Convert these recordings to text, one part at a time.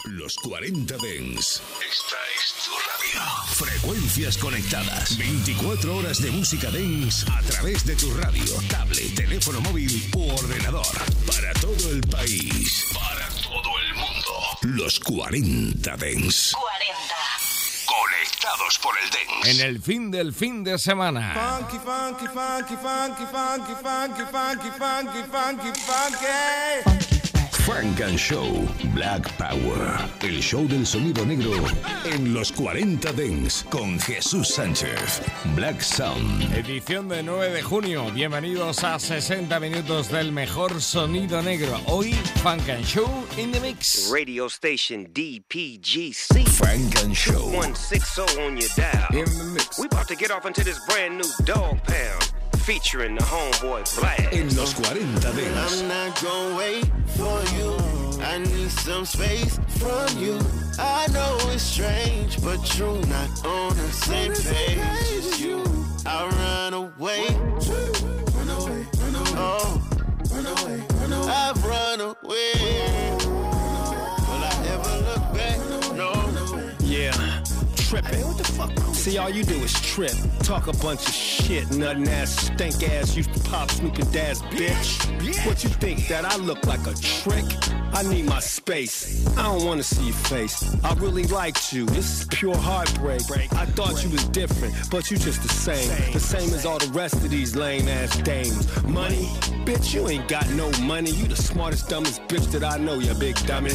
Los 40 Dance. Esta es tu radio. Frecuencias conectadas. 24 horas de música dance a través de tu radio, tablet, teléfono móvil u ordenador. Para todo el país. Para todo el mundo. Los 40 Dance. 40. Conectados por el dance. En el fin de semana. Funky, funky, funky, funky, funky, funky, funky, funky, funky, funky. Funk and Show Black Power, el show del sonido negro en los 40 Dance con Jesús Sánchez. Black Sound. Edición de 9 de junio. Bienvenidos a 60 minutos del mejor sonido negro. Hoy, Funk and Show in the mix. Radio station DPGC. Funk and Show 160 on your dial. In the mix. We about to get off into this brand new Dog Pound. Featuring the homeboy Black. En los 40 Dance. I'm not gonna wait for you. I need some space from you. I know it's strange, but you're not on the same page as you. I run away. Run away, run away. Oh, run away, run away. I've run away. Will I ever look back? No. Yeah. Trippin'. What the fuck? See, all you do is trip. Talk a bunch of shit, nothing ass, stink ass, used to pop Snoop and Dad's bitch. What you think, that I look like a trick? I need my space. I don't wanna see your face. I really liked you. This is pure heartbreak. I thought you was different, but you just the same. The same as all the rest of these lame ass dames. Money? Bitch, you ain't got no money. You the smartest, dumbest bitch that I know, you big dummy.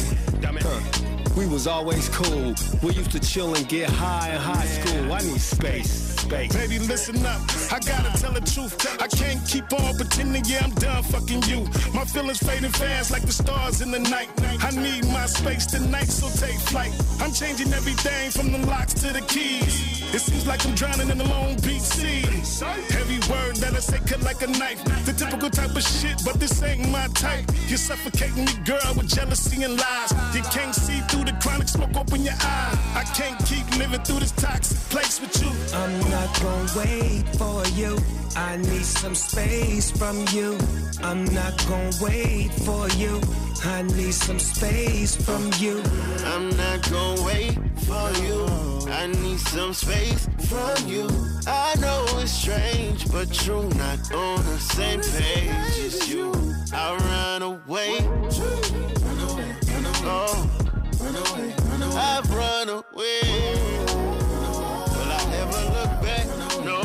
We was always cool. We used to chill and get high in high school. I need space. Baby, listen up. I gotta tell the truth. I can't keep on pretending, yeah, I'm done fucking you. My feelings fading fast like the stars in the night. I need my space tonight, so take flight. I'm changing everything from the locks to the keys. It seems like I'm drowning in the Long Beach Sea. Heavy word that I say cut like a knife. The typical type of shit, but this ain't my type. You're suffocating me, girl, with jealousy and lies. You can't see through the chronic smoke, open your eye. I can't keep living through this toxic place with you. I'm not gonna wait for you. I need some space from you. I'm not gonna wait for you. I need some space from you. I'm not gonna wait for you. I need some space from you. I know it's strange, but you're not on the same page as you. I run away. Run away, run away. Oh, run away, run away. I've run away. Will I ever look back? No.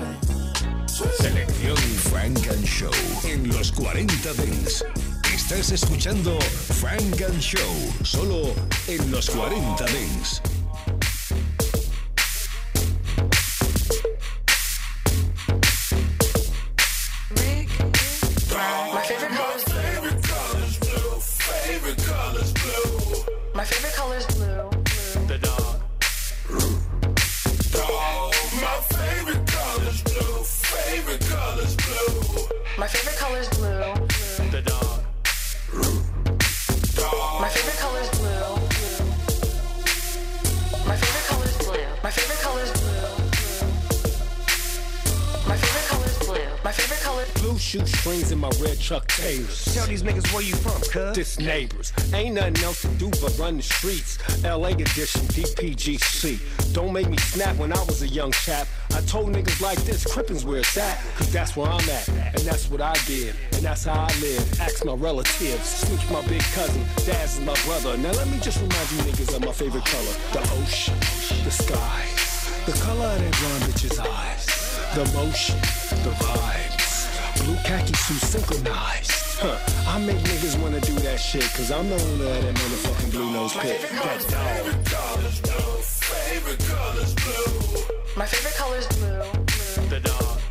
Selección Funk and Show en los 40 Dance. Estás escuchando Funk and Show solo en los 40 Dance. My favorite color's blue. My favorite color's blue. The dog. My favorite color's blue. Favorite color's blue. My favorite color's blue. The dog. My favorite color's blue. My favorite color's blue. My favorite color's blue. My favorite color's blue. My favorite color. Blue shoestrings in my red Chuck Taylors. Tell these niggas where you from, cuz. This neighbors. Ain't nothing else to do but run the streets. LA edition, DPGC. Don't make me snap when I was a young chap. I told niggas like this, Crippin's where it's at. Cause that's where I'm at, and that's what I did. And that's how I live. Ask my relatives. Snooch my big cousin. Daz is my brother. Now let me just remind you niggas of my favorite color. The ocean, the sky, the color of that blonde bitch's eyes, the motion, the vibes. Blue khaki suit synchronized. I make niggas wanna do that shit, cause I'm the owner of that motherfucking blue nose pit. That dog. Favorite color's blue. My favorite color's blue. The dog.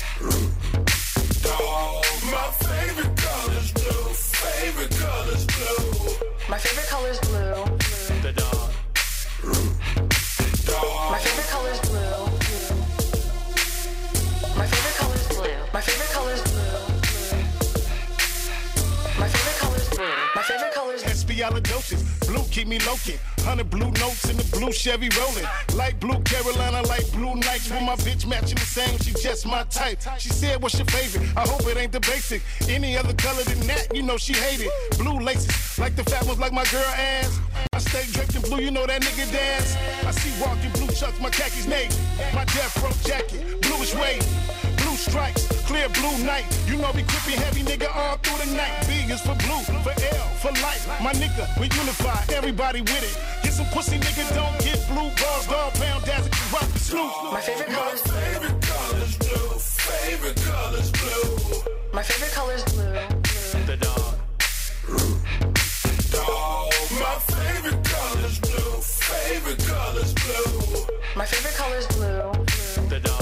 My favorite color's blue. Favorite color's blue. My favorite color's blue. The dog. My favorite color's blue. My favorite color's blue. My favorite color's blue. My favorite color's blue. My favorite color's Espialidocious, blue blue, keep me low-key. 100 blue notes in the blue Chevy rolling. Light blue Carolina, light blue nights. With my bitch matching the same, she just my type. She said, what's your favorite? I hope it ain't the basic. Any other color than that, you know she hate it. Blue laces, like the fat ones like my girl ass. I stay draped in blue, you know that nigga dance. I see walking blue chucks, my khakis navy. My death row jacket, bluish wave. Blue stripes, clear blue night. You know we grippy heavy nigga all through the night. B is for blue, for L, for light. My nigga, we unify, everybody with it. Get some pussy nigga, don't get blue balls. Dog pound, dazzle, rock the Snoop. My favorite color is favorite color's blue. Favorite color's blue. My favorite color is blue. The dog. Dog. My favorite color's blue. Favorite color's blue. My favorite color is blue. The dog.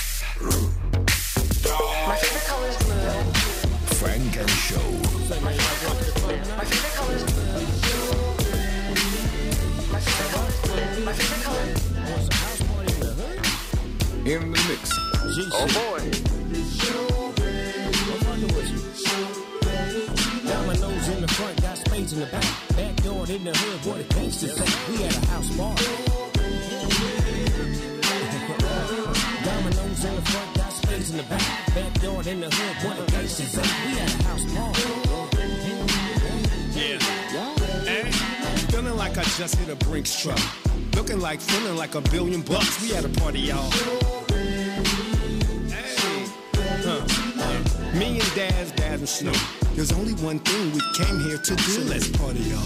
My favorite color is blue. Frank and Show. My favorite color is blue. My favorite color is blue. My favorite color is blue. My favorite color is blue. In the mix. Oh boy. Dominoes in the front, got spades in the back. Backyard in the hood, what a gangster say. We had a house party. Dominoes in the front, got spades in the back. Backyard in the hood, what a gangster say. We had a house party. Yeah. Feeling like I just hit a Brinks truck. Looking like, feeling like $1 billion. We had a party, y'all. Me and Daz and Snoop. There's only one thing we came here to do. So let's party, y'all.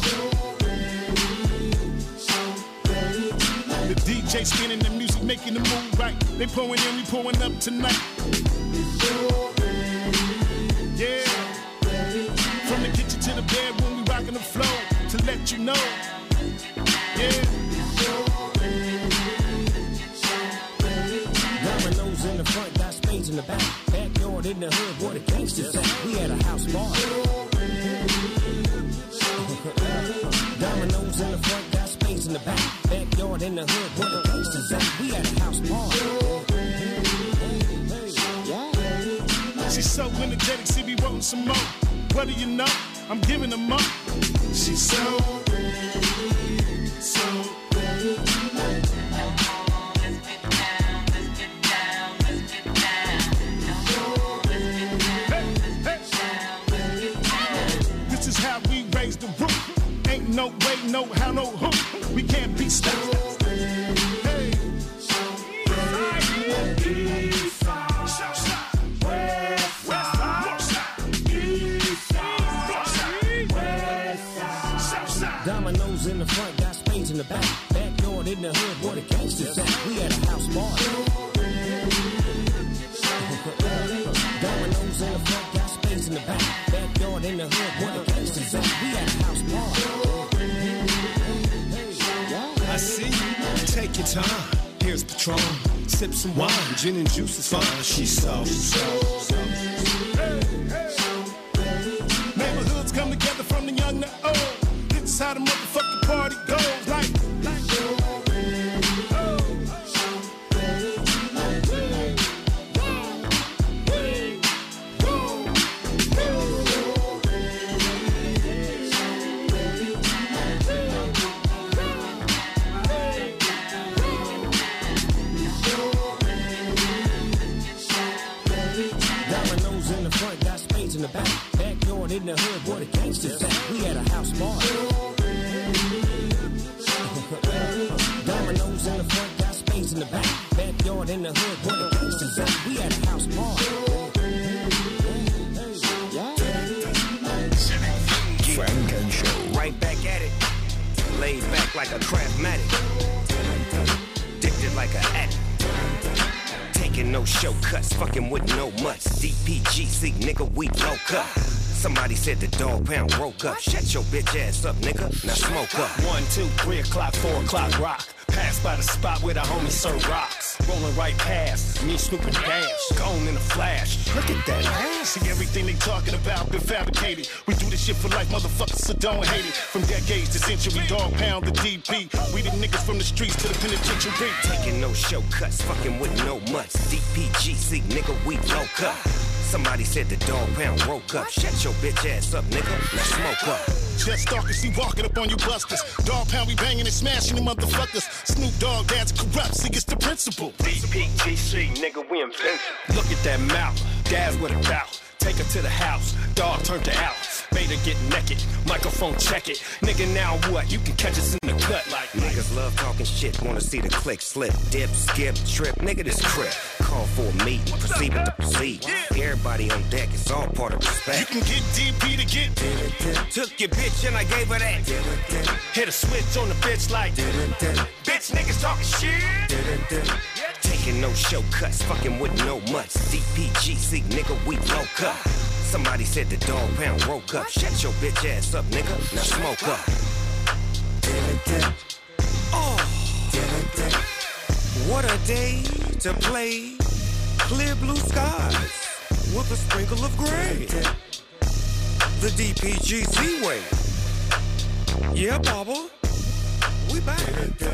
The DJ spinning the music, making the move right. They pouring in, we pouring up tonight. Yeah. From the kitchen to the bedroom, we rocking the flow to let you know. Yeah. Dominoes in the front, got spades in the back. Backyard in the hood, what a gangster say. We had a house party. Dominoes in the front, got spades in the back. Backyard in the hood, what a gangster say. We had a house party. She's so energetic, she be wanting some more. What do you know? I'm giving them up. She's so. This is how we raise the roof. Ain't no way, no how, no who. We can't be stopped. Hey. Dominoes in the front, got spades in the back. Backyard in the hood, what a gangster say. We had a house party. Dominoes in the front, got spades in the back. Backyard in the hood, what a gangster say. We had a house party. I see you. Take your time. Here's Patron. Sip some wine. Gin and juice is fine. She's so. Neighborhoods come together from the young to old. This is how the motherfucking party goes. Like. Dominoes in the front, got spades in the back. Backyard in the hood, what a gangster say. We had a house party. Dominoes in the front, got spades in the back. Backyard in the hood, what a gangster say. We had a house party. Frank and Show. Right back at it. Laid back like a Craftmatic. Addicted like an addict. Taking no shortcuts, fucking with no mutts. DPGC, nigga, we low cut. Somebody said the dog pound broke up. Shut your bitch ass up, nigga. Now smoke up. 1, 2, 3 o'clock, 4 o'clock, rock. Pass by the spot where the homie Sir rocks. Rolling right past, me, Snoop and Dash. Gone in a flash. Look at that ass. See everything they talking about been fabricated. We do this shit for life, motherfuckers, so don't hate it. From decades to century, dog pound the DP. We the niggas from the streets to the penitentiary. Taking no shortcuts, fucking with no mutts. DPGC, nigga, we low cut. Somebody said the dog pound woke up. Shut your bitch ass up, nigga. Now smoke up. Just stalkers, see walking up on you busters. Dog pound, we banging and smashing them motherfuckers. Snoop Dogg, dad's corrupt, see it's the principle. DPGC, nigga, we invented. Look at that mouth, dad's with a bout. Take her to the house, dog turned her out. Made her get naked, microphone check it. Nigga, now what? You can catch us in the cut like niggas love talking shit, wanna see the click slip, dip, skip, trip. Nigga, this crip. Call for a meeting, proceed with the proceed. Everybody on deck, it's all part of respect. You can get DP to get. Took your bitch and I gave her that. Hit a switch on the bitch like. Bitch niggas talking shit. Taking no show cuts, fucking with no mutts. DPGC, nigga, we low cut. Somebody said the dog pound woke up. Shut your bitch ass up, nigga. Now smoke up. Oh, what a day to play clear blue skies with a sprinkle of gray. The DPGC way. Yeah, Baba, we back.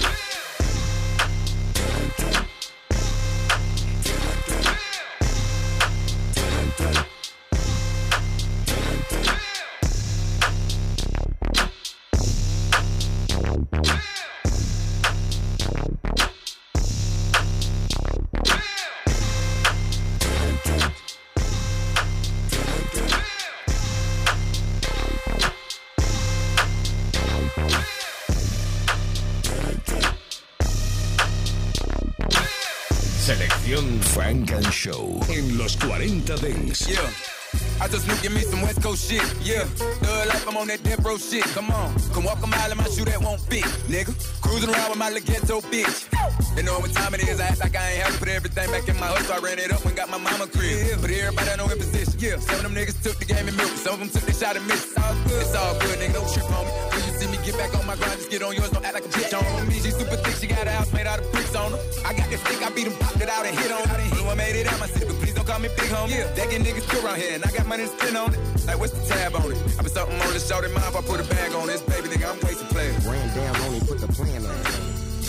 Selección Funk and Show en los 40 Dents. Yeah. I just knew give me some West Coast shit, yeah. Thug life, I'm on that death row shit, come on. Come walk a mile in my shoe that won't fit, nigga. Cruising around with my little ghetto bitch. They know what time it is, I act like I ain't have to put everything back in my hustle. I ran it up and got my mama crib. But everybody I know in position, yeah. Some of them niggas took the game and milk, some of them took the shot and missed. It's all good, nigga, don't trip on me. When you see me get back on my grind, just get on yours, don't act like a bitch on me. She super thick, she got a house made out of bricks on her. I got this stick, I beat them, popped it out and hit on it. Blue, I made it out my city, but please don't call me big homie. Yeah, that get niggas still around here, and I got money to spend on it. Like, what's the tab on it? I put something on this shorty mouth, I put a bag on this, baby, nigga, I'm wasting players. Ran down on it, put the plan on it.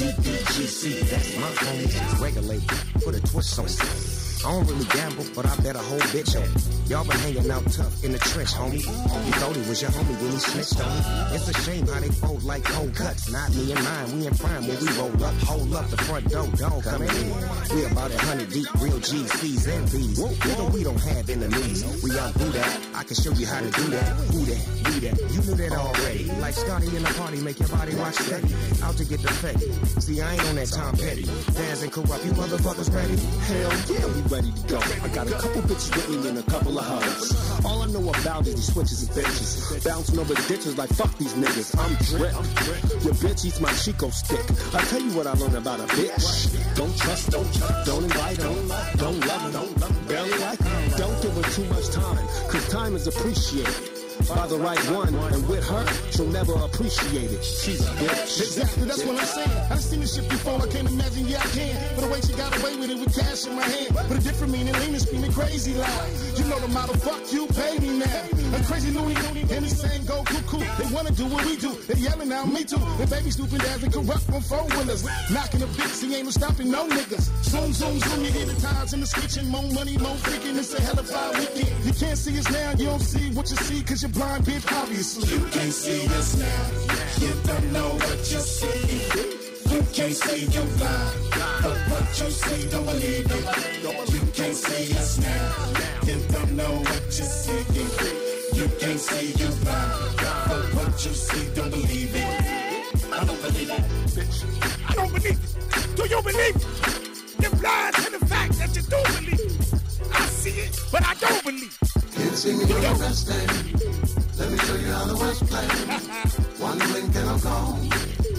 DPGC, that's my homie, she's regulated. Put a twist on it. I don't really gamble, but I bet a whole bitch on it. Y'all been hanging out tough in the trench, homie. You thought he was your homie when he snitched on me. It's a shame how they fold like cold cuts. Not me and mine, we in prime when we roll up. Hold up the front door, dog coming in. We about 100 deep, real G's, C's, and B's. Nigga, we don't have enemies. We out do that. I can show you how to do that. Who that? We that. You knew that already. Like Scotty in the party, make your body rock steady. Out to get the petty. See, I ain't on that Tom Petty. Dance and corrupt, you motherfuckers ready? Hell yeah, we ready to go. I got a couple bitches with me and a couple of hugs. All I know about is these switches and bitches. Bouncing over ditches like fuck these niggas. I'm dripped. Your bitch eats my Chico stick. I tell you what I learned about a bitch. Don't trust, don't invite her, don't love her, barely like her. Don't give her too much time, cause time is appreciated by the right one, and with her, she'll never appreciate it. She's a bitch. Exactly, that's what I'm saying. I've seen this shit before, I can't imagine, yeah I can. But the way she got away with it with cash in my hand. But a different meaning, leaning, screaming crazy loud. You know the model, fuck you, pay me now. A crazy loony, and he's saying go cuckoo. They wanna do what we do, they yelling out me too. And baby stupid ass and corrupt on four-wheelers. Knocking the bitch, he ain't no stopping no niggas. Zoom, zoom, zoom, you hear the tires in the switching. More money, more freaking, it's a hell of a weekend. You can't see us now, you don't see what you see, cause you're blind, bitch, obviously. You can't see us now, you don't know what you see. You can't see you blind, but what you see, don't believe it. You can't see us now, you don't know what you see. You can't see you blind, but what you see, don't believe it. I don't believe it, bitch. I don't believe it. Do you believe it? You're blind to the fact that you do believe it. I see it, but I don't believe it. Can't see me on the best day. Let me show you how the West play. One blink and I'm gone.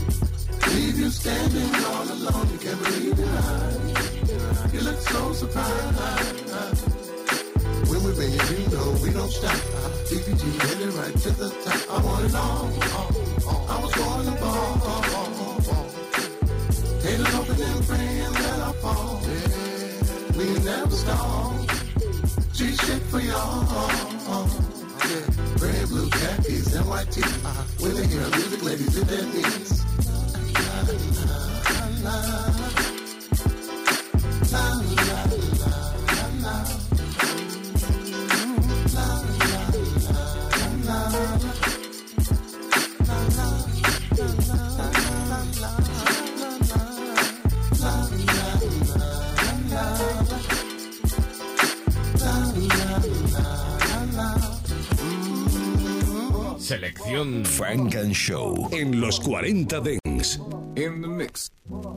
Leave you standing all alone. You can't believe your eyes. You look so surprised. When we bring it, you know we don't stop. DPG headed right to the top. I want it all. I was going to ball. Haters hoping and praying that I fall. We never stall. G-shit for y'all. Red, blue, khakis, and white teeth. When they hear music, ladies in their knees. La, la, la, la, la, la, la, la. selección Funk and Show en los 40 Dance. In the mix.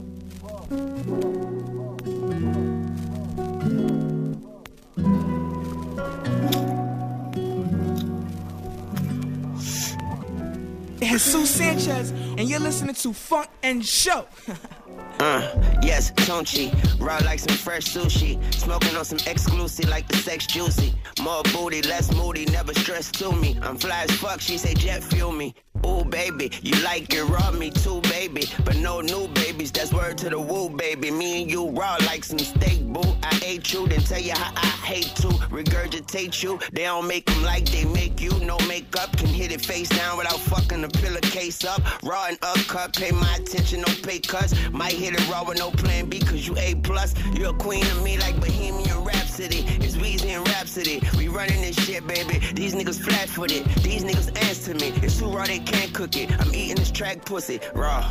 Jesus Sanchez, and you're listening to Funk and Show. Yes, Tunchi, raw like some fresh sushi. Smoking on some exclusive like the sex juicy. More booty, less moody, never stress to me. I'm fly as fuck, she say jet fuel me. Ooh, baby, you like it raw, me too, baby. But no new babies, that's word to the woo, baby. Me and you raw like some steak, boo. I ate you, then tell you how I hate to regurgitate you. They don't make them like they make you. No makeup, can hit it face down without fucking the pillowcase up. Raw and upcut, pay my attention, no pay cuts. Might hit it raw with no plan B, cause you A+. You're a queen of me like Bohemian Rhapsody. It's Weezy and Rhapsody. We running this shit, baby. These niggas flat-footed. These niggas answer me. It's too raw, they can't cook it. I'm eating this track pussy raw.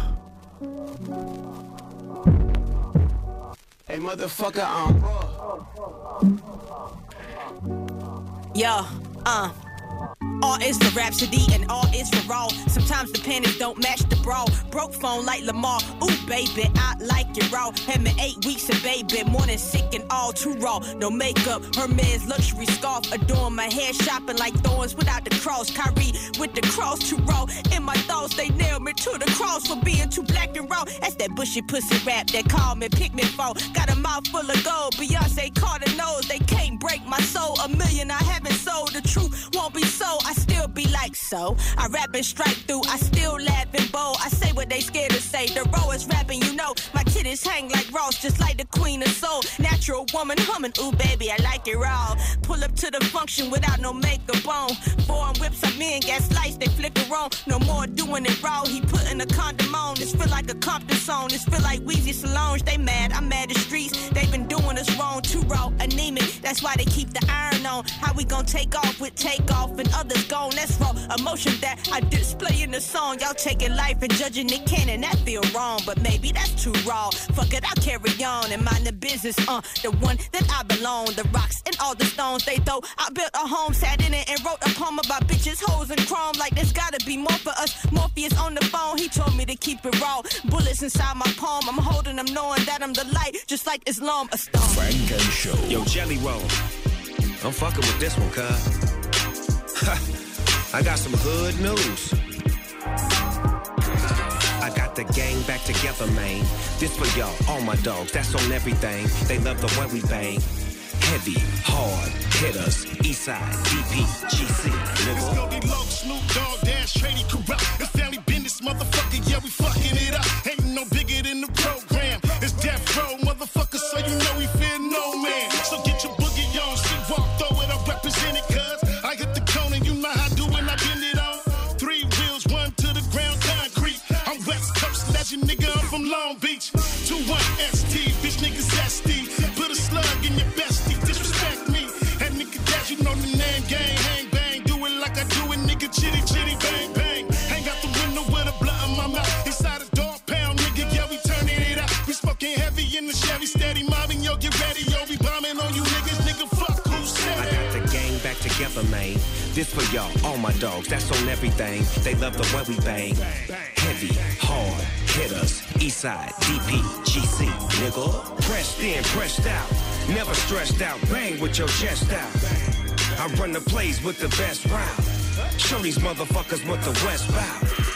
Hey, motherfucker, I'm raw. Yo, all is for Rhapsody and all is for raw. Sometimes the panties don't match the bra. Broke phone like Lamar. Ooh, baby, I like it raw. Had me 8 weeks of baby, more than sick and all too raw. No makeup, Hermes luxury scarf. Adorn my hair shopping like thorns without the cross. Kyrie with the cross too raw. In my thoughts, they nailed me to the cross for being too black and raw. That's that bushy pussy rap that call me pick me for. Got a mouth full of gold. Beyonce Carter knows they can't break my soul. A million I haven't sold. The truth won't be so. I still be like so. I rap and strike through. I still laugh and bold. I say what they scared to say. The rawest rapping, you know. My titties hang like Ross, just like the queen of soul. Natural woman humming. Ooh, baby, I like it raw. Pull up to the function without no makeup on. Foreign whips, I'm in. Gas lights, they flicker on. No more doing it raw. He putting a condom on. This feel like a Compton song. This feel like Weezy Solange. They mad. I'm mad. The streets, they been doing us wrong. Too raw, anemic. That's why they keep the iron on. How we gon' take off with takeoff and others gone? That's raw emotion that I display in the song. Y'all taking life and judging it canon. That feel wrong, but maybe that's too raw. Fuck it, I'll carry on and mind the business. The one that I belong. The rocks and all the stones they throw. I built a home, sat in it and wrote a poem about bitches, hoes, and chrome. Like there's gotta be more for us. Morpheus on the phone, he told me to keep it raw. Bullets inside my palm, I'm holding them knowing that I'm the light, just like Islam, a stone. Funk and Show. Yo, Jelly Roll, I'm fucking with this one, cuz. I got some hood news. I got the gang back together, man. This for y'all, all my dogs, that's on everything. They love the way we bang. Heavy, hard, hitters, Eastside, DP, GC, nigga. It's gonna be Loc, Snoop Dogg, Dash, Shady, Corrupt. It's family business, motherfucker, yeah, we fucking it up. Ain't no bigger than the program. It's Death Row, motherfucker, so you know we fear no man. So get your boogie on, see, walk, throw it, I represent it, cuz. I hit the cone and you know how I do when I bend it on. 3 wheels, 1 to the ground, concrete. I'm West Coast legend, nigga, I'm from Long Beach. 21ST, bitch niggas ST. Put a slug in your bestie, disrespect me. And nigga, that you know the name, gang, hang, bang. Do it like I do it, nigga, chitty, chitty, bang, bang. Hang out the window with a blunt in my mouth. Inside a dog pound, nigga, yeah, we turning it up. We smoking heavy in the Chevy, steady mobbing, yo, get ready, yo, we bombing on you niggas, nigga, fuck who said I it. got the gang back together, man. This for y'all, all my dogs, that's on everything. They love the way we bang. Heavy, hard, hitters, Eastside, DP, GC, nigga. Pressed in, pressed out, never stressed out. Bang with your chest out. I run the plays with the best round. Show these motherfuckers what the West bout.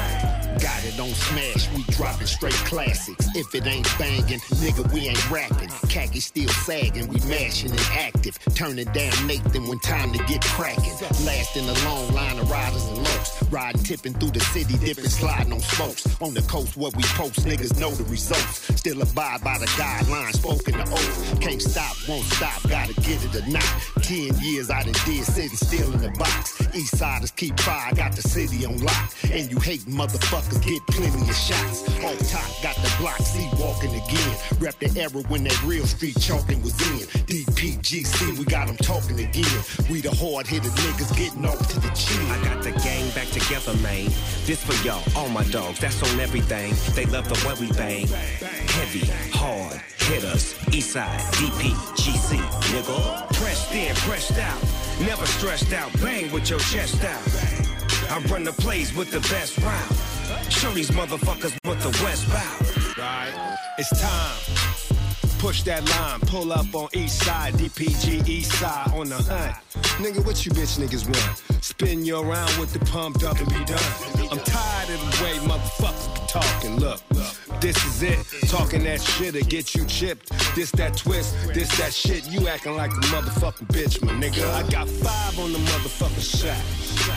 Got it on smash, we dropping straight classics. If it ain't banging, nigga, we ain't rapping. Khaki still sagging, we mashing and active. Turning down Nathan when time to get cracking. Last in the long line of riders and locs. Riding, tipping through the city, dipping, sliding on spokes. On the coast where we post, niggas know the results. Still abide by the guidelines, spoken to oath. Can't stop, won't stop, gotta get it or not. 10 years I done did sitting still in the box. Eastsiders keep fire, got the city on lock. And you hate motherfuckers get plenty of shots. On top, got the block, see walking again. Rep the era when that real street chalking was in. DPGC, we got them talking again. We the hard-hitted niggas getting off to the chin. I got the gang back together, man. This for y'all, all my dogs, that's on everything. They love the way we bang. Heavy, hard, hitters, Eastside, DP, GC, nigga. Pressed in, pressed out, never stressed out. Bang with your chest out. I I run the plays with the best round. Show these motherfuckers what the West bout. Right, it's time. Push that line, pull up on east side, DPG east side on the hunt. Nigga, what you bitch niggas want? Spin you around with the pumped up and be done. I'm tired of the way motherfuckers be talking. Look, this is it. Talking that shit'll get you chipped. This that twist, this that shit. You acting like a motherfucking bitch, my nigga. I got 5 on the motherfucking shack.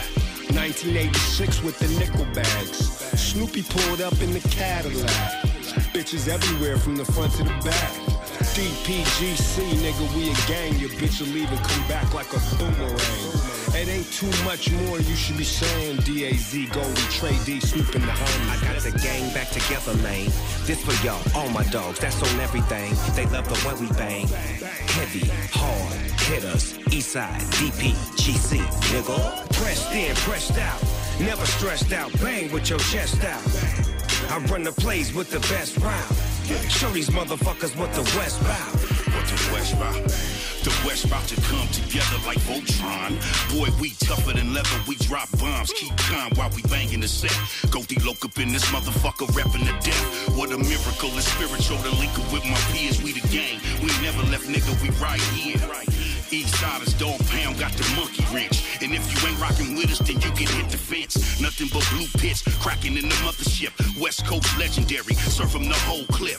1986 with the nickel bags. Snoopy pulled up in the Cadillac. Bitches everywhere from the front to the back. DPGC, nigga, we a gang. Your bitch will leave and come back like a boomerang. It ain't too much more you should be saying. DAZ, Goldie, Trey D, Snoop in the homies. I got the gang back together, man. This for y'all, all my dogs, that's on everything. They love the way we bang. Heavy, hard, hitters, Eastside, DPGC, nigga. Pressed in, pressed out, never stressed out. Bang with your chest out. I run the plays with the best round. Show these motherfuckers what the West bout. What the West bout? The West about to come together like Voltron. Boy, we tougher than leather, we drop bombs. Keep calm while we bangin' the set. Go D-Loc up in this motherfucker, reppin' the death. What a miracle, it's spiritual to link up with my peers. We the gang, we never left, nigga, we right here. Eastsiders, Dog Pound got the monkey wrench. And if you ain't rockin' with us, then you can hit the fence. Nothing but blue pits, cracking in the mothership. West Coast legendary, serve them the whole clip.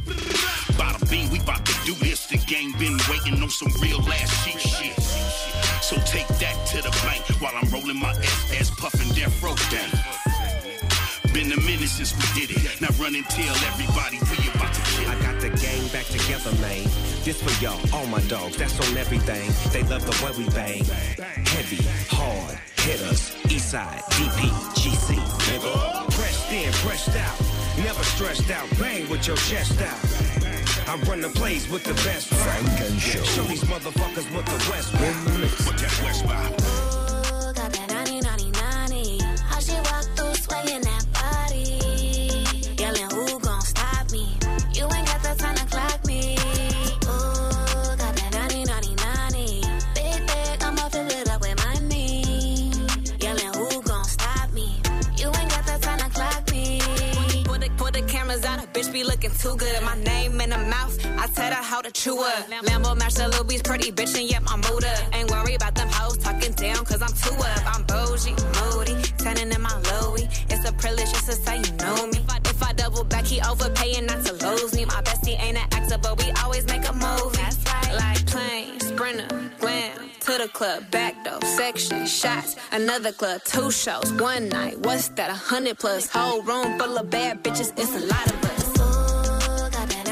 Bada bing, we bout to do this. The gang been waiting on some real ass cheap shit. So take that to the bank while I'm rolling my SS, puffin' Death Row down. Been a minute since we did it. Now run and tell everybody we about to kill. I got the gang back together, man. This for y'all, all my dogs, that's on everything. They love the way we bang. Heavy, hard, hitters, Eastside, DPGC, nigga. Pressed in, pressed out, never stressed out. Bang with your chest out. I run the plays with the best Funk and Show. Show these motherfuckers what the West bout. What that West bout? Ooh, got that 90. How she walk through swaying that body, yelling who gon' stop me? You ain't got the time to clock me. Ooh, got that 90. Big, I'ma fill it up with money. Yelling who gon' stop me? You ain't got the time to clock me. Put the cameras out, a bitch be looking too good. My name in the mouth, I tell her how to chew up. Lambo match the Louis, pretty bitch, and yep, I'm mood up. Ain't worried about them hoes talking down, cause I'm too up. I'm bougie, moody, turning in my Louis. It's a privilege just to say you know me. If I double back, he overpaying not to lose me. My bestie ain't an actor, but we always make a movie. That's right. Like plane, sprinter, glam, to the club, back door, section, shots, another club, 2 shows, 1 night. What's that, 100 plus? Whole room full of bad bitches, it's a lot of us. Ooh, got that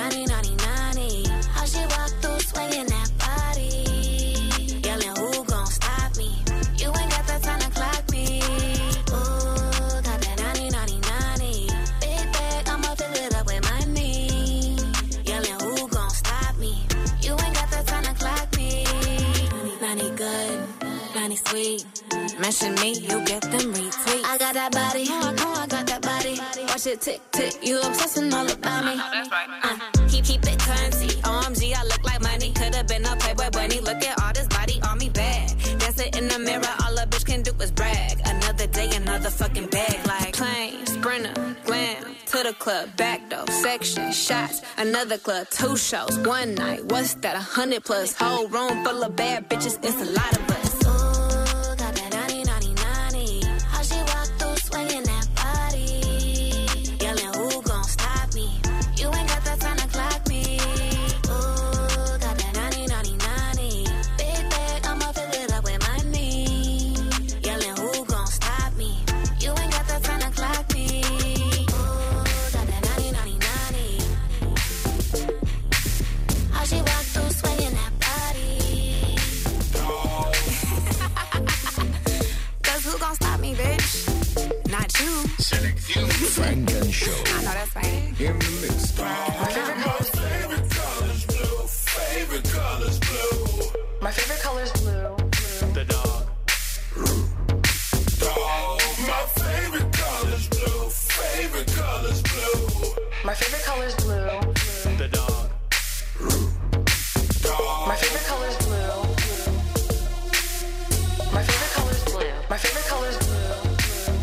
90. How she walk through swaying that body, yelling who gon' stop me? You ain't got the time to clock me. Ooh, got that 90. Big bag, I'ma fill it up with money. Yelling who gon' stop me? You ain't got the time to clock me. 90 good, 90 sweet. Mention me, you get them retweets. I got that body, I got that body. Watch it tick, tick, you obsessing all about me. That's right. Keep it currency. OMG, I look like money. Could've been a Playboy bunny. Look at all this body on me bad. Dancing in the mirror, all a bitch can do is brag. Another day, another fucking bag. Like plane, sprinter, glam, to the club, back door, section, shots, another club, 2 shows, 1 night. What's that, 100 plus? Whole room full of bad bitches, it's a lot of us. Ooh, got that 90. How she walk through swinging that body, yelling who gon' stop me? You ain't got the time to clock me. Ooh, got that 90. Big bag, I'ma fill it up with money. Yelling who gon' stop me? You ain't got the time to clock me. Ooh, got that 90. How she walk through swinging that body. Cause who gon' stop me, bitch? Not you. Selección Funk and Show. I know that's right. In the mix. Favorite color's blue. My favorite color's blue. The dog. Dog. My favorite color's blue. Favorite color's blue. My favorite color's blue. The dog. Dog. My favorite color's blue. My favorite color's blue. My favorite color's blue.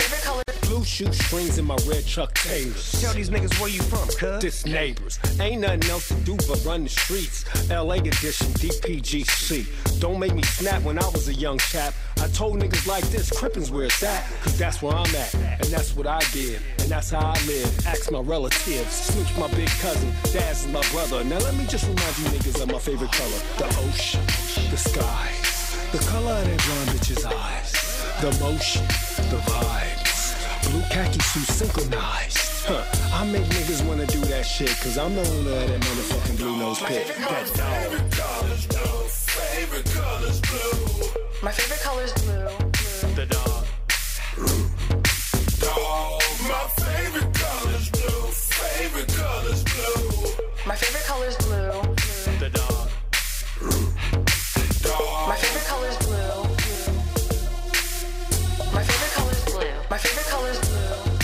favorite color. Blue shoestrings in my red Chuck Taylors. Tell these niggas where you from, cuz. This neighbors. Ain't nothing else to do but run the streets. LA edition, DPGC. Don't make me snap when I was a young chap. I told niggas like this, Crippin's where it's at. Cause that's where I'm at, and that's what I did. And that's how I live. Ask my relatives. Snooch my big cousin. Daz is my brother. Now let me just remind you niggas of my favorite color. The ocean, the skies, the color of that blonde bitch's eyes, the motion, the vibes. Blue khaki suit synchronized. I make niggas wanna do that shit, cause I'm the owner of that motherfucking blue nose pit. That dog. Favorite color's blue. My favorite color's blue. The dog. Dog. My favorite color's blue. Favorite color's blue. My favorite color's blue. The dog. My favorite color's blue. My favorite color's blue. My favorite color's blue.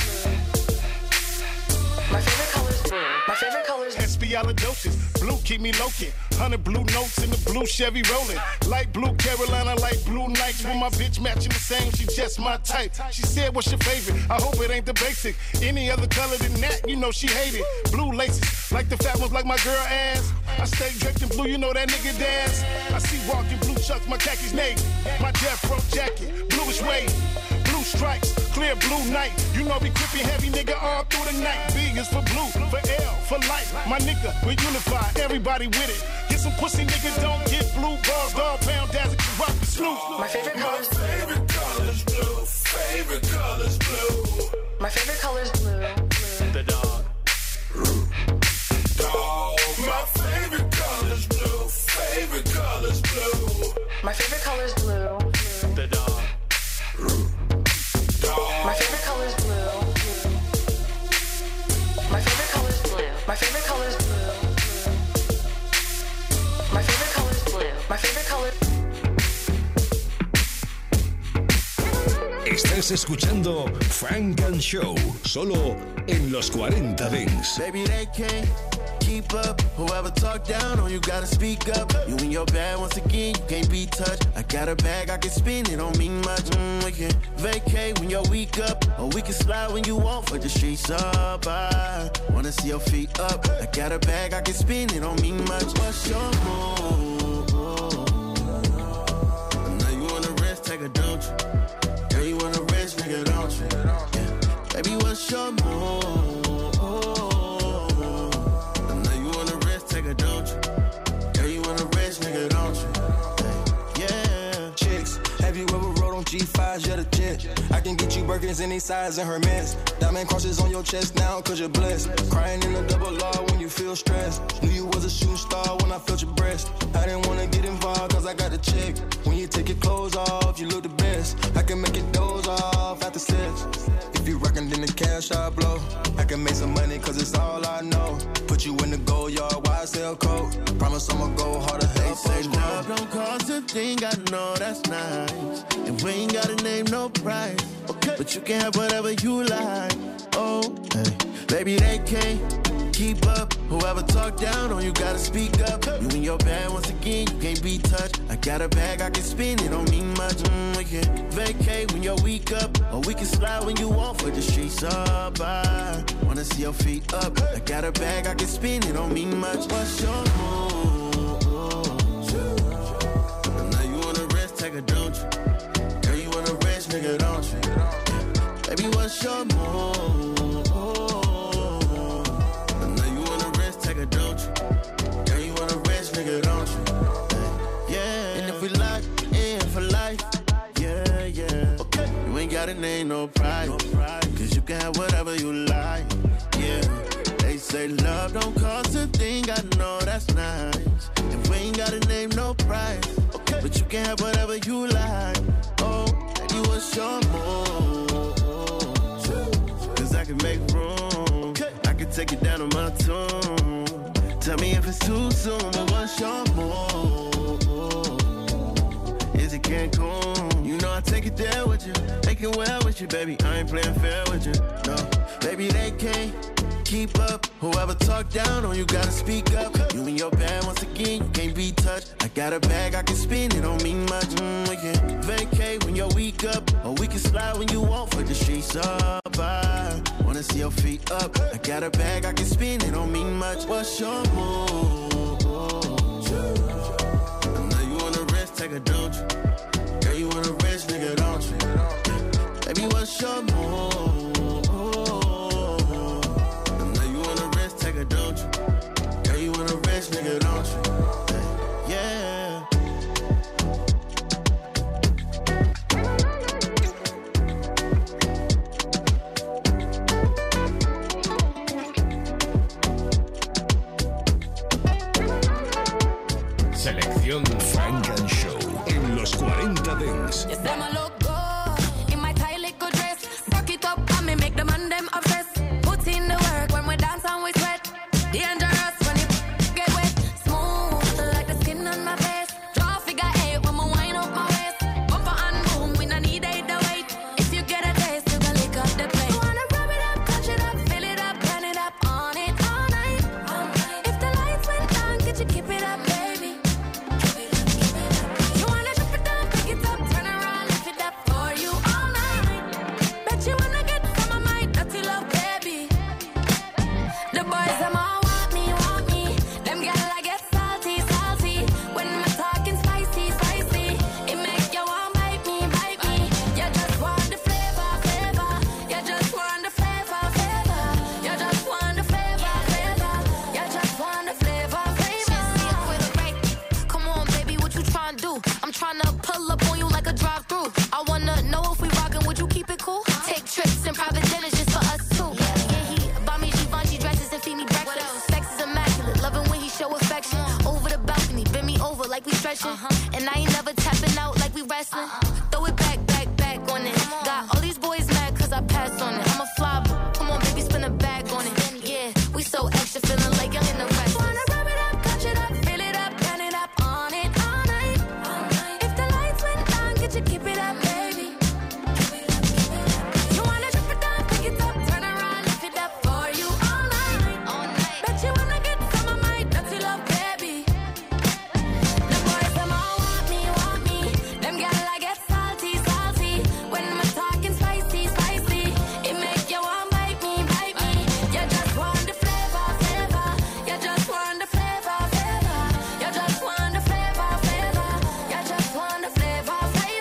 My favorite color's blue. My favorite color's Espialidocious. Blue keep me low-key. 100 blue notes in the blue Chevy rolling. Light blue Carolina, light blue nights. With my bitch matching the same, she just my type. She said, what's your favorite? I hope it ain't the basic. Any other color than that, you know she hate it. Blue laces, like the fat ones like my girl ass. I stay draped in blue, you know that nigga dance. I see walking blue chucks, my khakis naked. My death row jacket, bluish wave. Blue stripes, clear blue night. You know we gripping heavy, nigga, all through the night. B is for blue, for L, for light. My nigga, we unify, everybody with it. Get some pussy, nigga, don't get blue balls. Dog pound, dazzle, rock the Snoop. My favorite color's blue. Favorite color's blue. Favorite color's blue. My favorite color's blue. The dog. Dog. My favorite color's blue. Favorite color's blue. My favorite color's blue. The dog. My favorite color's blue. My favorite color's blue. My favorite color's blue. My favorite color's blue. My favorite color. Estás escuchando Funk and Show, solo en los 40 Dents. Baby, they can't keep up. Whoever talk down on you gotta speak up. You in your bag once again, you can't be touched. I got a bag, I can spin, it don't mean much. We can vacate when you're weak up, or we can slide when you want for the streets up. I wanna see your feet up. I got a bag, I can spin, it don't mean much. What's your move? Now you wanna rest, take a don't you? Girl, you wanna rest, nigga, don't you? Yeah. Baby, what's your move? Take a don't you? Girl, you wanna rest, nigga, don't you? Yeah. Chicks, have you ever rode on G5s? You're the jet. I can get you Birkins any size in her mess. Diamond crosses on your chest now, cause you're blessed. Crying in a double R when you feel stressed. Knew you was a shooting star when I felt your breast. I didn't wanna get involved cause I got the check. When you take your clothes off, you look the best. I can make it doze off after sex. If you rockin', then the cash I blow. I can make some money cause it's all I know. Put you in the gold yard, YSL coat. Promise I'ma go harder. They say love don't cost a thing, I know that's nice. And we ain't gotta name no price. Okay. But you can have whatever you like. Oh, hey. Baby, they can't keep up. Whoever talk down on you gotta speak up. You in your bag once again, you can't be touched. I got a bag, I can spin, it don't mean much. We can vacate when you're weak up, or we can slide when you want for the streets up. I wanna see your feet up. I got a bag, I can spin, it don't mean much. What's your move? Now you wanna rest, take a don't you? Girl, you wanna rest, nigga, don't you? Baby, what's your move? Don't you? Girl, you wanna rest, nigga, don't you? Yeah. And if we lock in for life, yeah, yeah. Okay. You ain't gotta name no price, cause you can have whatever you like, yeah. They say love don't cost a thing, I know that's nice. And we ain't gotta name no price, okay. But you can have whatever you like. Oh, baby, what's your move? Cause I can make room, okay. I can take it down on my tune. Tell me if it's too soon, but what's your move? Is it Cancun? You know I take it there with you, make it well with you, baby. I ain't playing fair with you, no. Baby, they can't keep up. Whoever talk down on you gotta speak up. You in your bag once again, you can't be touched. I got a bag, I can spin, it don't mean much. We can vacate when you're weak up, Or we can slide when you want, fuck the streets up. I wanna see your feet up. I got a bag, I can spin, it don't mean much. What's your move? I know you wanna rest, take a don't you? Girl, you wanna rest, nigga, don't you? Baby, what's your move? I know you wanna rest, take a don't you? Girl, you wanna rest, nigga, don't you? Yeah. Selección Funk and Show en los 40 Dents. You say my look good in my tight little dress. Rock it up and me make the man them obsessed. Put in the work when we dance and we sweat. Dangerous when you get wet. Smooth like the skin on my face. Draw figure 8 when we wind up my waist. Bumper and boom, we no need it to wait. If you get a taste, you can lick up the plate. You wanna rub it up, touch it up, fill it up, turn it up on it all night. If the lights went down, could you keep it up, baby? You wanna drop it down, pick it up, turn around, lift it up for you all night. Bet you wanna get some of my dirty love, baby. The boys them all want me. Them gyal I get salty. When I'm talking spicy. It make you want bite me. You just want the flavor. You just want the flavor. You just want the flavor. You just want the flavor. Come on, baby, what you tryna do? I'm tryna pull up on you like a drive-through. I wanna know if we rockin', would you keep it cool? Take trips in private dinners just for us two. Yeah, he buy me Givenchy dresses and feed me breakfast. Sex is immaculate, loving when he show affection. Over the balcony, bend me over like we stretching. And I ain't never tapping out like we wrestling. Throw it back on it. Got all these boys mad cause I passed on it. I'm a fly, come on baby, spin a bag on it. Yeah, we so extra, feeling like young in the rest. Wanna rub it up, touch it up, fill it up, turn it up on it all night. If the lights went down, could you keep it up, baby? You wanna drop it down, pick it up, turn around, lift it up for you all night. Bet you wanna get some of my dirty love, baby. The boys them all want me. Them gyal I get salty. When I'm talking spicy. It make you want bite me. You just want the flavor. You just want the flavor. You just want the flavor. You just want the flavor.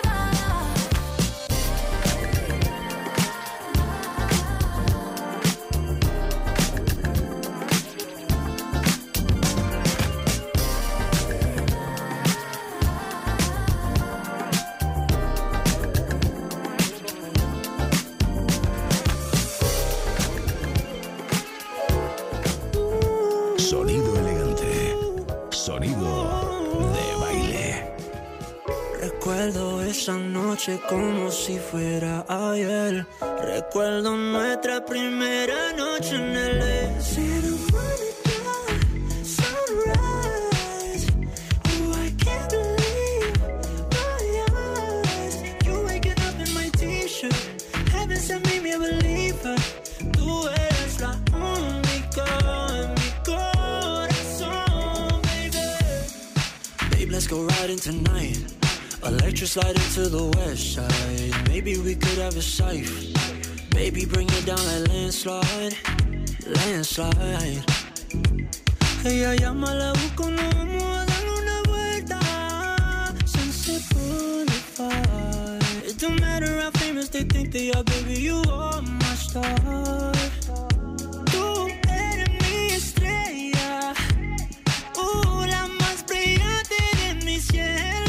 Sonido elegante. Sonido de baile. Recuerdo esa noche como si fuera ayer. Recuerdo nuestra primera noche en el sunrise. Oh, I can't believe my eyes. You waking up in my t-shirt. Heaven sent me a believer. Tú eres la única en mi corazón, baby. Babe, let's go riding tonight. Electric slide into the west side. Maybe we could have a safe. Baby, bring it down like landslide. Ella llama, la busco, no vamos a dar una vuelta. Sunset Boulevard. It don't matter how famous they think they are, baby, you are my star. Tú eres mi estrella. La más brillante de mi cielo.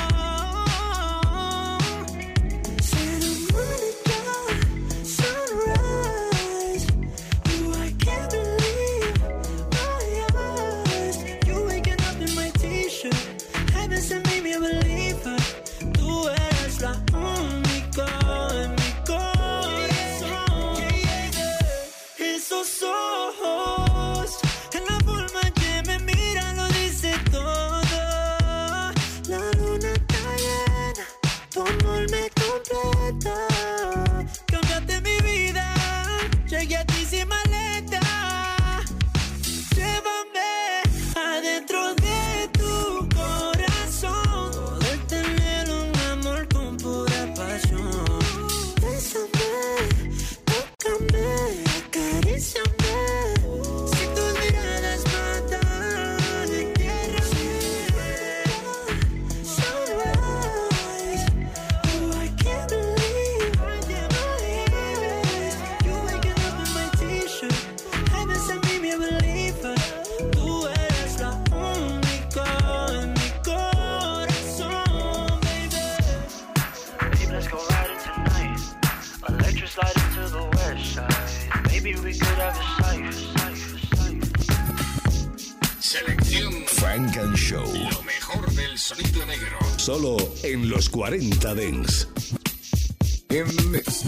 Santa Monica, sunrise. Oh, I can't believe my eyes. You waking up in my t-shirt. Heaven sent me a believer. Tú eres la única en mi corazón. Esos ojos, en la forma que me miran lo dice todo. La luna está llena, tu amor me completa. Cambiaste mi vida, llegué a ti sin maleta. Llévame adentro de tu corazón. Poder tener un amor con pura pasión. Maybe we could have a life. Selección Funk and Show. Lo mejor del sonido negro. Solo en los 40 Dance. In the mix.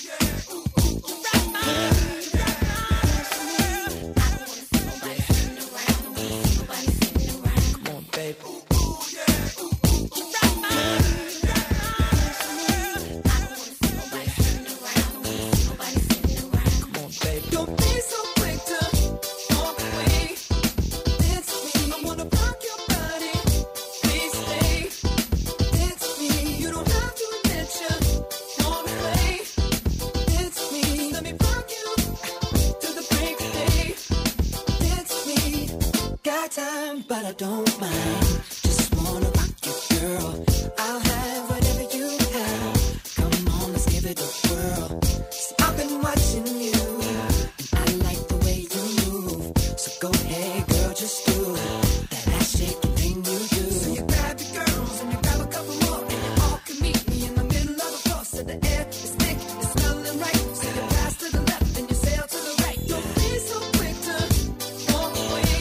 But I don't mind. Just wanna rock you, girl. I'll have whatever you have. Come on, let's give it a whirl. See, I've been watching you, and I like the way you move. So go ahead, girl, just do that ass shaking thing you do. So you grab your girls and you grab a couple more, and you all can meet me in the middle of the floor. So the air is thick, it's smelling right. So you pass to the left and you sail to the right. Don't be so quick to walk away.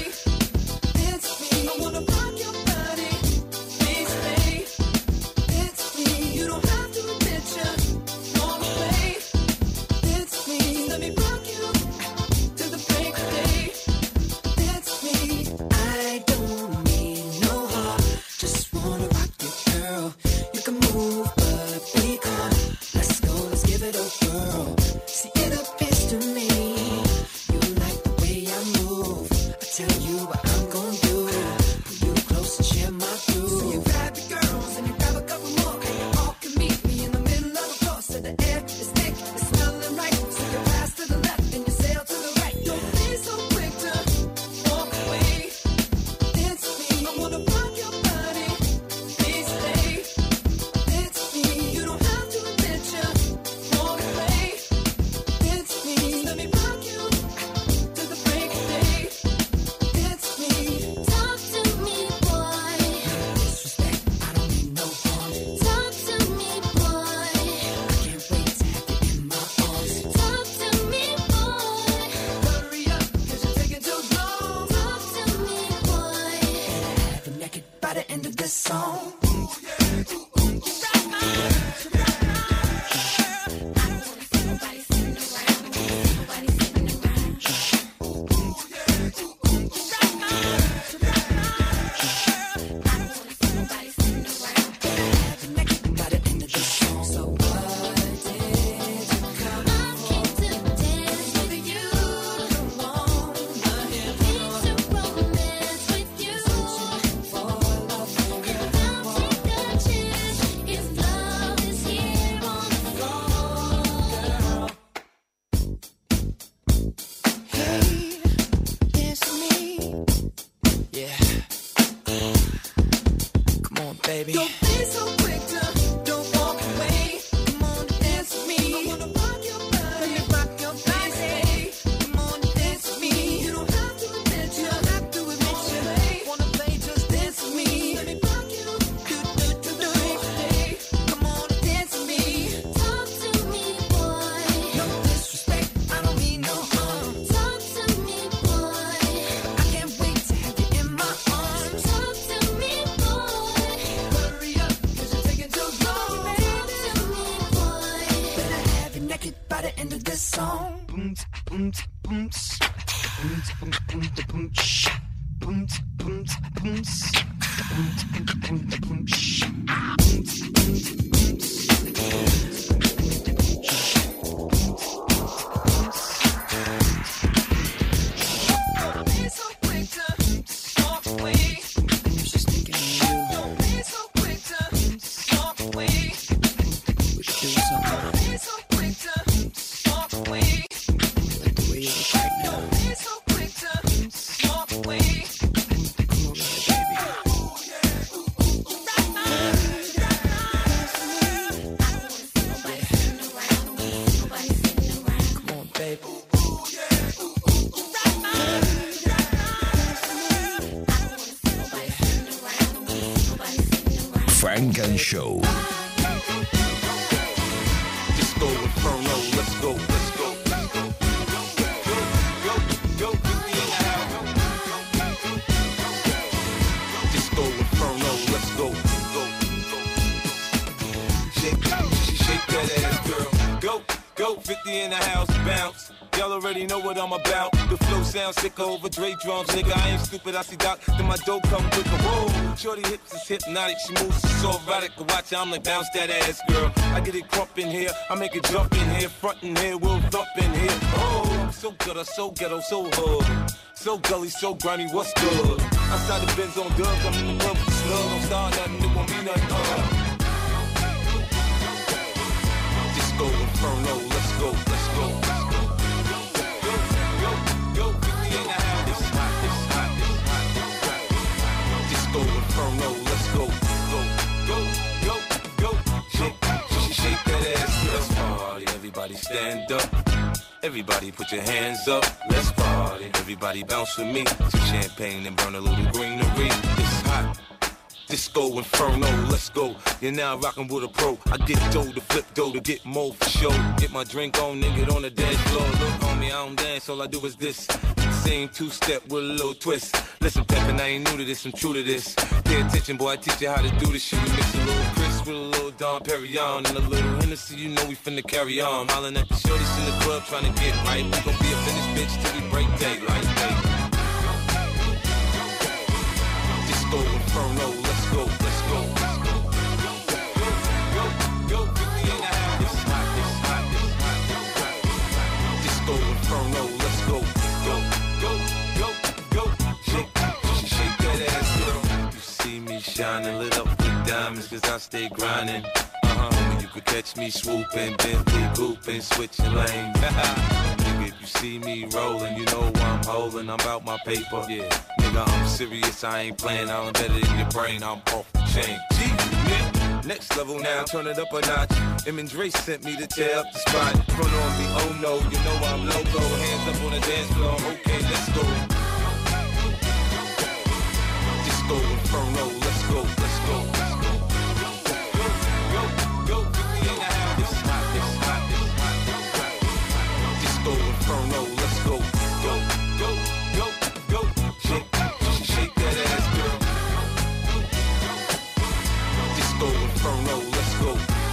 I wanna rock your body, please stay. It's me, you don't have to admit you wanna play. It's me, let me rock you to the break of day. It's me, I don't mean no harm. Just wanna rock you, girl. You can move, but be calm. Let's go, let's give it a whirl. See, it appears to me you like the way I move. I tell you what I'm gonna do. And share my groove. So you grab your girls and you grab a couple more, and you all can meet me in the middle of the floor. So the air is thick, it's smelling right. So you pass to the left and you sail to the right. Don't be so quick to walk away. It's me, I wanna rock your body, please stay. It's me, you don't have to admit you wanna play. It's me, let me rock you to the break of day. It's me, talk to me. By the end of this song, baby. Don't be so quick to don't walk away. Come on, dance with me. I wanna rock your body. Let me rock your body. Come on, dance with me. You don't have to admit you. Don't have to admit you. Wanna play, just dance with me. Let me rock you. Do. Come on, dance with me. Talk to me, boy. No disrespect, I don't mean no harm. Talk to me, boy. I can't wait to have you in my arms. Talk to me, boy. Hurry up, 'cause you're taking too long. Talk to me, boy. Better have you naked by the end of this song. Boom, boom, boom, boom, boom, boom, boom, shh. Boom, boom, boom, boom, boom, boom, shh. Boom, boom, boom. Don't be so quick to walk away. I was just thinking of you. Don't be so quick to walk away. We should do something. Don't be so quick to walk away. Like the way you look right now. Don't be so quick to walk away. Come on, baby. Come on, baby. Funk and Show. Disco Inferno, let's go, let's go, let's go. house bounce. Y'all already know what I'm about. The flow sounds sick over Dre drums, nigga. I ain't stupid, I see Doc, then my dope come quicker. Whoa, shorty hips is hypnotic, she moves so erotic. Watch, I'm like bounce that ass, girl. I get it crump in here, I make it jump in here, front in here, we'll thump in here. Oh, I'm so good, I'm so ghetto, so hood. So gully, so grimy, what's good? Outside the Benz on dubs, I'm in the club with the slug. Don't start nothing, it won't be nothing. Disco Inferno, let's go, let's go, let's go. Yo, 50 in the house. It's hot, it's hot, it's hot, it's hot. Disco Inferno, let's go, go. Shake that ass, let's party. Everybody stand up. Everybody put your hands up, let's party. Everybody bounce with me. Some champagne and burn a little greenery. It's hot. Disco Inferno, let's go. You're now rockin' with a pro. I get dough to flip dough to get more for show. Get my drink on, then get on the dance floor. Look, homie, I don't dance, all I do is this. Same two-step with a little twist. Listen, Peppin', I ain't new to this, I'm true to this. Pay attention, boy, I teach you how to do this shit. We mix a little Chris with a little Dom Perignon and a little Hennessy, you know we finna carry on. Hollin' at the shorties in the club tryna get right. We gon' be up in this bitch till we break daylight. Disco Inferno, let's go, let's go, let's go. Yo, 50 in the house. It's hot, it's hot, it's hot, it's hot. Disco Inferno, let's go, go. Shake that ass, girl. You see me shining, lit up with diamonds, cause I stay grinding. Homie, you could catch me swooping, Bentley gooping, switching lanes. Nigga, if you see me rolling, you know I'm holding. I'm about my paper, yeah. Nigga, I'm serious, I ain't playing. I'm embedded in your brain, I'm off the chain. G-Unit, next level now, turn it up a notch. Em and Dre sent me to tear up the spot. Front on me, oh no, you know I'm loco. Hands up on the dance floor, okay, let's go. Disco Inferno, let's go, let's go, let's go. Yo, 50 in the house. It's hot, it's hot, it's hot, it's hot. Disco Inferno, let's go, go. Shake that ass, girl. Disco Inferno, let's go,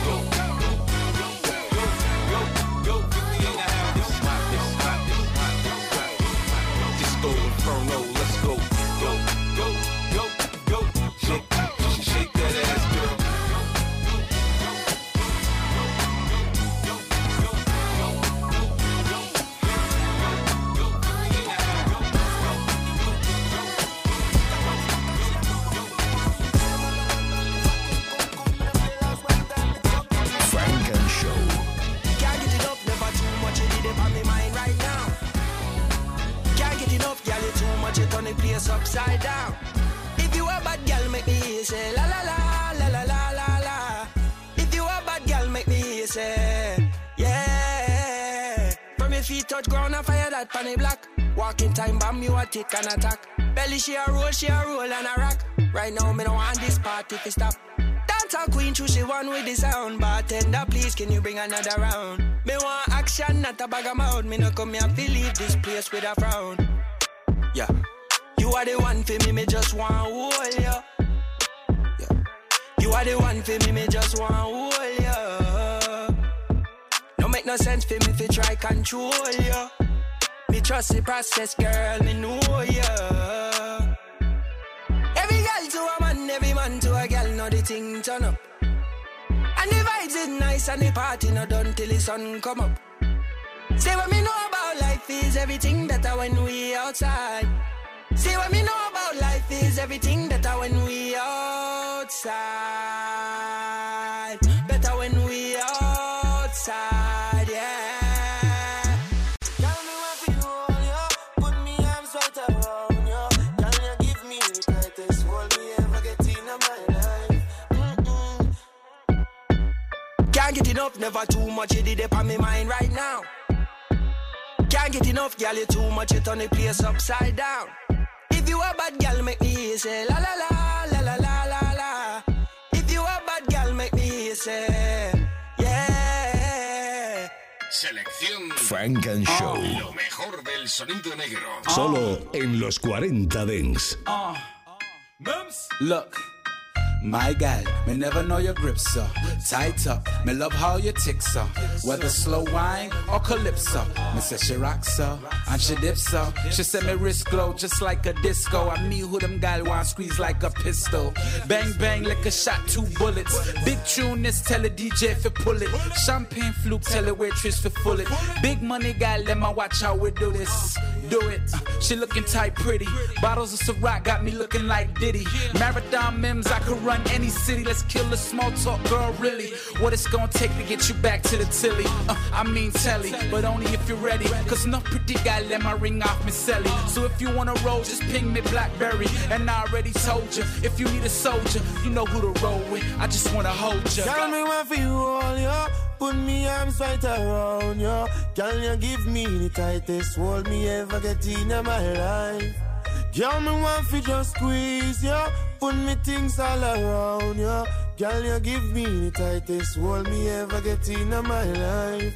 Yo, 50 in the house. It's hot, it's hot, it's hot, it's hot. Disco Inferno, let's go, go. Shake that ass, girl. Turn the place upside down. If you a bad girl, make me hear say la la la la la la la la. If you a bad girl, make me hear say yeah. From your feet touch ground and fire that panny black. Walking time bomb, you a tick and attack. Belly she a roll and a rock. Right now me don't want this party to stop. Dancehall queen, choose she one with the sound. Bartender, please can you bring another round? Me want action, not a bag of mouth. Me no come here to leave this place with a frown. Yeah. You are the one for me just want to hold ya. Yeah. You are the one for me just want to hold ya. No make no sense for me if you try control ya. Me trust the process, girl, me know ya. Every girl to a man, every man to a girl, know the thing turn up. And the vibes is nice and the party not done till the sun come up. Say what me know about life is everything better when we outside. See what me know about life is everything better when we outside. Better when we outside, yeah. Tell me what you want, yo. Put me arms right around, yo. Can you give me the tightest hold me ever get in my life? Can't get enough, never too much, it did on my mind right now. Can't get enough, girl, you too much, you turn the place upside down. If you a bad girl, make me hear say la la la la la la la la. If you a bad girl, make me hear say yeah. Selección Funk and Show. Lo mejor del sonido negro. Solo en los 40 Dents. Look, My gal, me never know your grip, so tight up. Me love how you tick, so whether slow wine or calypso. Me say she rock so and she dip so. She said me wrist glow just like a disco. I me who them gal want squeeze like a pistol. Bang bang like a shot, 2 bullets. Big tune this tell the DJ for pull it. Champagne fluke tell the waitress for full it. Big money gal, let me watch how we do this. Do it. She looking tight, pretty. Bottles of Ciroc got me looking like Diddy. Marathon Mims, I could run any city. Let's kill the small talk, girl, really. What it's gonna take to get you back to the tilly. I mean telly, but only if you're ready. Cause no pretty guy let my ring off me selly. So if you wanna roll, just ping me Blackberry. And I already told you, if you need a soldier, you know who to roll with. I just wanna hold you. Tell me what for you all, yo. Put me arms right around you. Can you give me the tightest hold me ever get in my life? Girl, me want to just squeeze you. Put me things all around you. Girl, you give me the tightest hold me ever get in my life.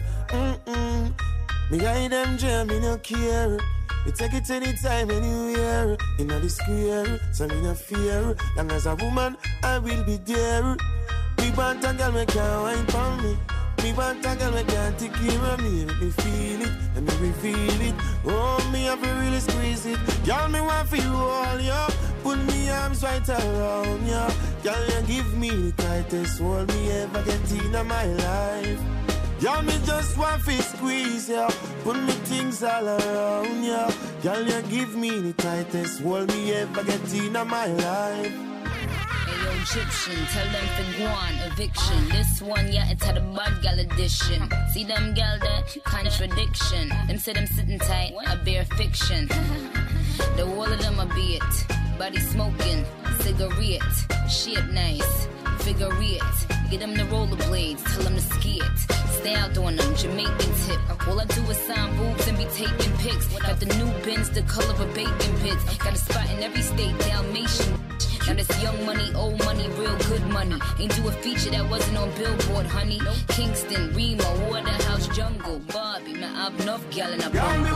Me guide them jam, me no care. You take it anytime, anywhere. In the square, so me no fear. Long as a woman, I will be there. Me want a girl, me can't wine for me. Me want a girl, me can't take care of me. Let me feel it, let me reveal it. Oh, me have to really squeeze it. Girl, me want for you all, yo. Put me arms right around you. Girl, you give me the tightest hold me ever get in my life. Y'all me just want to squeeze ya. Put me things all around ya. Y'all you give me the tightest hold me ever get in my life. Ayo Egyptian, tell them to go on eviction. This one, yeah, it's had a bad gal edition. See them gal there, contradiction. Them say them sitting tight, I bear fiction. The whole of them a be it. Body smoking, cigarette, shape nice, figure it. Get them the rollerblades, tell them to ski it. Stay out on them, Jamaican tip. All I do is sign boobs and be taking pics. Got the new Benz, the color of bacon bits. Got a spot in every state, Dalmatian. Now this young money, old money, real good money. Ain't do a feature that wasn't on Billboard, honey. Kingston, Remo, Waterhouse, Jungle, Barbie. Man, I've enough gal in a bungle.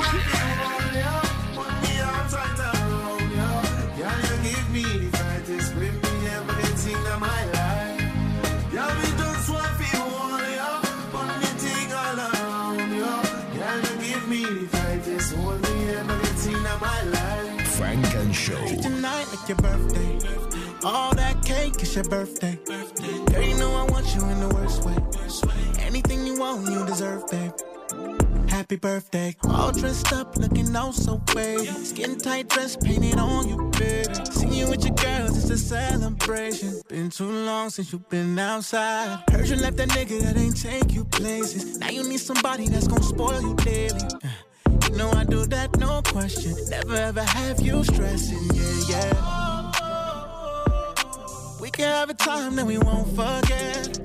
Put me arms right around you. Girl, you give me the tightest grip me ever get in my life. Girl, me just want to hold you. Put me thing all around you. Girl, you give me the tightest hold me ever get in my life. Funk and Show. Treat tonight like your birthday. All that cake is your birthday. Girl, you know I want you in the worst way. Anything you want, you deserve, babe. Happy birthday. All dressed up, looking oh so wavy. Skin tight dress painted on you, baby. See you with your girls, it's a celebration. Been too long since you've been outside. Heard you left that nigga that ain't take you places. Now you need somebody that's gonna spoil you daily. You know I do that, no question. Never ever have you stressing, yeah. We can have a time that we won't forget.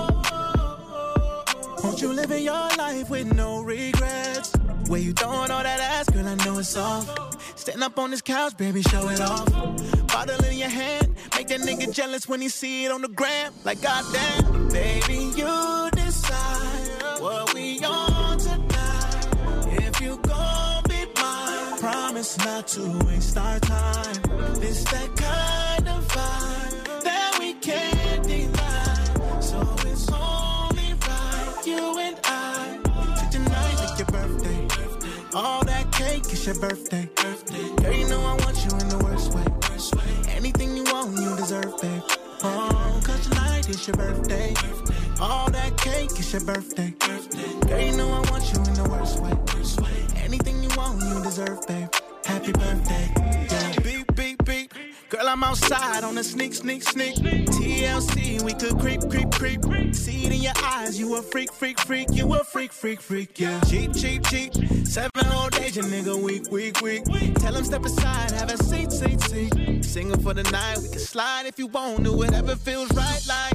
Won't you living your life with no regrets? Where you throwing all that ass, girl, I know it's off. Stand up on this couch, baby, show it off. Bottle in your hand, make that nigga jealous when he see it on the gram. Like, goddamn, baby, you decide what we on tonight. If you gon' be mine, promise not to waste our time. This that kind of vibe that we can't deny. So it's only right, you and I. Treat tonight like your birthday. All that cake is your birthday. Girl, you know I want you in the worst way. Anything you want, you deserve, babe. Oh, cause tonight is your birthday. All that cake is your birthday. Girl, you know I want you in the worst way. Anything you want, you deserve, babe. Happy birthday. Yeah. Beep, beep, beep. Girl, I'm outside on a sneak, sneak, sneak. TLC, we could creep, creep, creep. See it in your eyes, you a freak, freak, freak. You a freak, freak, freak, yeah. Cheap, cheap, cheap. 7 whole days, your nigga, weak, weak, weak. Tell him step aside, have a seat, seat, seat. Singing for the night, we can slide if you want. Do whatever feels right, like.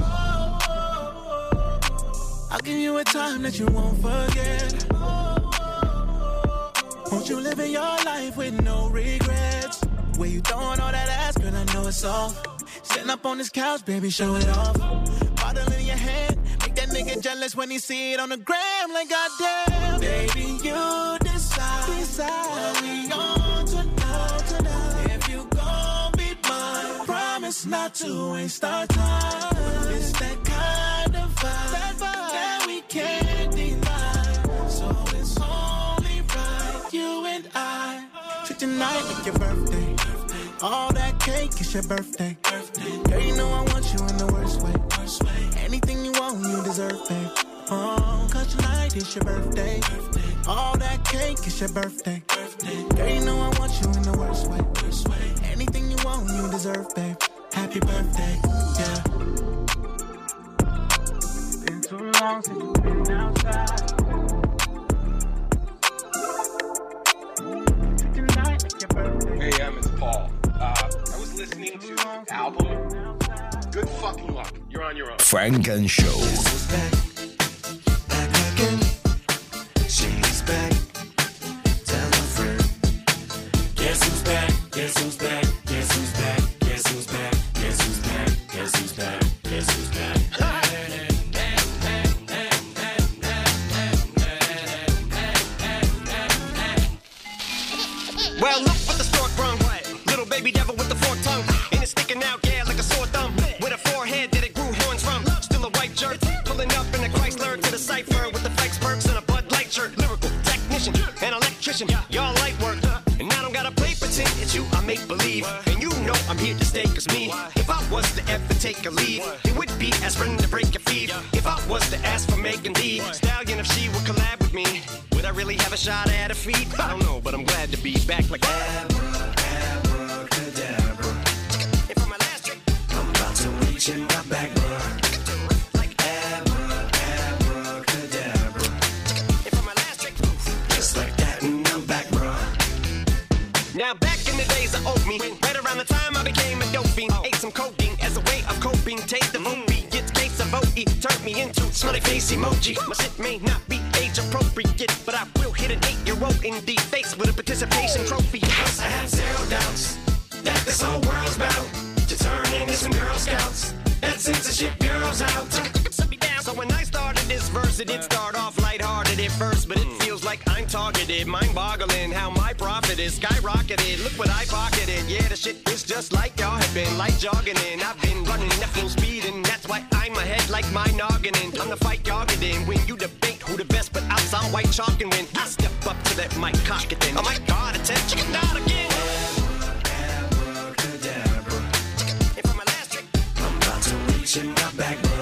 I'll give you a time that you won't forget. Won't you live in your life with no regrets? Where you throwing all that ass, girl, I know it's off. Sitting up on this couch, baby, show it off. Bottle in your hand, make that nigga jealous when he see it on the gram. Like, goddamn, baby, you decide what we on tonight. If you gon' be mine, promise not to waste our time. It's that kind of vibe that we can't deny. So it's only right, you and I. Treat tonight like your birthday. All that cake is your birthday. Girl, you know I want you in the worst way. Anything you want, you deserve, babe. Oh, cause tonight is your birthday. All that cake is your birthday. Girl, you know I want you in the worst way. Anything you want, you deserve, babe. Happy birthday, yeah. Been too long since you've been outside. Tonight is your birthday. Hey, it's Paul. I was listening to the album. Good fucking luck. You're on your own. Frank and Show. She's back. Tell a friend. Guess who's back? Guess who's back? Guess who's back? Guess who's back? Guess who's back? Guess who's back? Guess who's back? Well, look what the stork brung. Little baby devil with the forked tongue. And it's sticking out, yeah, like a sore thumb. With a forehead that it grew horns from. Still a white jerk. Pulling up in a Chrysler to the cypher with the flex perks and a Bud Light shirt. Lyrical technician, an electrician. Y'all light work. And I don't gotta play pretend. It's you, I make believe. And you know I'm here to stay, cause me. If I was to ever take a leave, it would be aspirin to break your feet. If I was to ask for Megan Thee Stallion, if she would collab with me, would I really have a shot at her feet? I don't know, but I'm glad to be back like abracadabra. And for my last trick, I'm about to reach in my back, bro. Like abracadabra. And for my last trick, just like that, and I'm back, bro. Now back in the days I owed me, right around the time I became a dope fiend. Ate some codeine as a way of coping. Take the movie, get case of OE, turned me into smiley face emoji. My shit may not be age appropriate, but I will hit an 8-year-old in the face with a participation trophy. Plus I have zero doubts that this whole world's about to turn into some Girl Scouts. That censorship girls out. So when I started this verse, it did start off lighthearted at first, but it feels like I'm targeted. Mind-boggling how my profit is skyrocketed. Look what I pocketed. Yeah, the shit is just like y'all have been, like jogging in. I've been running at full speed, and that's why I'm ahead like my noggin. I'm the fight y'all get in. When you debate who the best, but I'll sound white chalk and win. I step up to that mic, cock it then. Oh my God, attention, not again. Abracadabra. And for my last trick, I'm about to reach in my back, bro.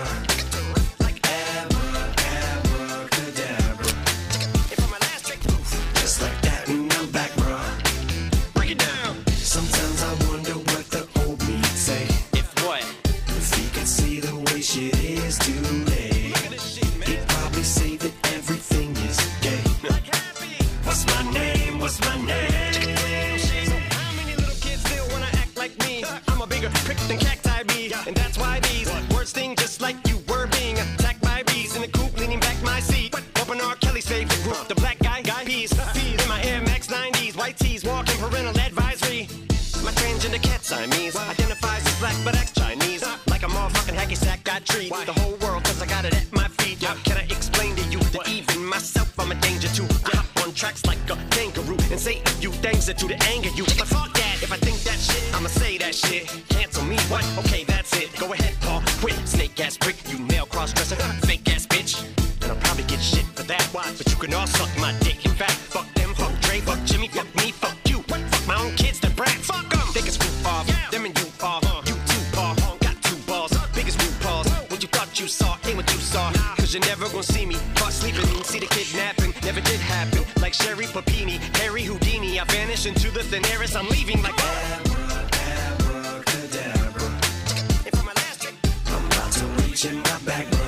Just like that, and I'm back, bro. Break it down. Sometimes I wonder what the old me'd say. If what? If he could see the way shit is today, he'd probably say that everything is gay. What's my name? What's my name? So how many little kids still wanna act like me? I'm a bigger prick than cacti bee, and that's why these words sting just like you were being attacked by bees in the coop, leaning back my seat. Bumping R. Kelly's favorite group, the Black Guy Peas. In my Air Max 90s, white tees, walking parental advisory. My transgender cat Siamese identifies as black but acts Chinese. Like a motherfucking hacky sack, I treat the whole world cause I got it at my feet. How can I explain to you that even myself I'm a danger to? I hop on tracks like a kangaroo and say a few things that do to anger you. But fuck that, if I think that shit, I'ma say that shit. Cancel me, what? Okay, that's it. Go ahead, Paul, quit. Snake ass prick, you male cross-dresser, fake ass bitch. And I'll probably get shit for that, but you can all suck my dick. In fact, fuck them, fuck Dre, fuck Jimmy, fuck me, fuck you. Fuck my own kids, that brat, fuck them. They can screw off, them and you off. You too, Paul, got 2 balls, biggest root balls. What you thought you saw ain't what you saw. Cause you're never gonna see me caught sleeping. See the kidnapping, never did happen. Like Sherry Papini, Harry Houdini. I vanish into the thin air as I'm leaving like abracadabra. And for my last trick, I'm about to reach in my back, bro.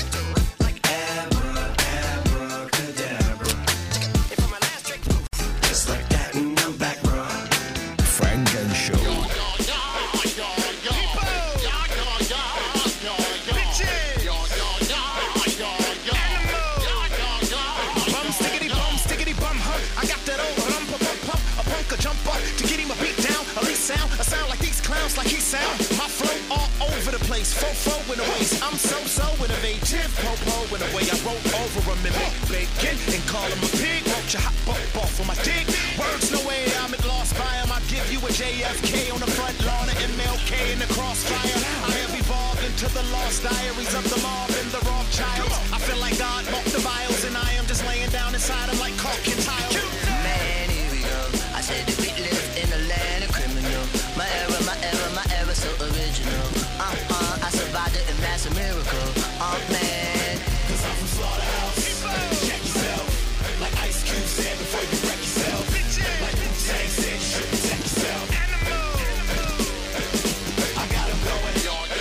Like he sound, my flow all over the place, fofo in a waist. I'm so innovative, po in a way I roll over a mimic, bacon and call him a pig. Won't you hop up off of my dick? Words no way I'm at lost by him. I give you a JFK on the front lawn of MLK in the crossfire. I have evolved into the lost diaries of the mob and the wrong child. I feel like God bought the vials and I am just laying down inside them like caulking tile. Man, here we go. I said that we live in a land of criminal. My era, so original. I survived it and that's a miracle. Man. 'Cause I'm from Slaughterhouse. Check yourself. Like Ice Cube said before you wreck yourself. Like Wu-Tang said, you should protect yourself. I got him going.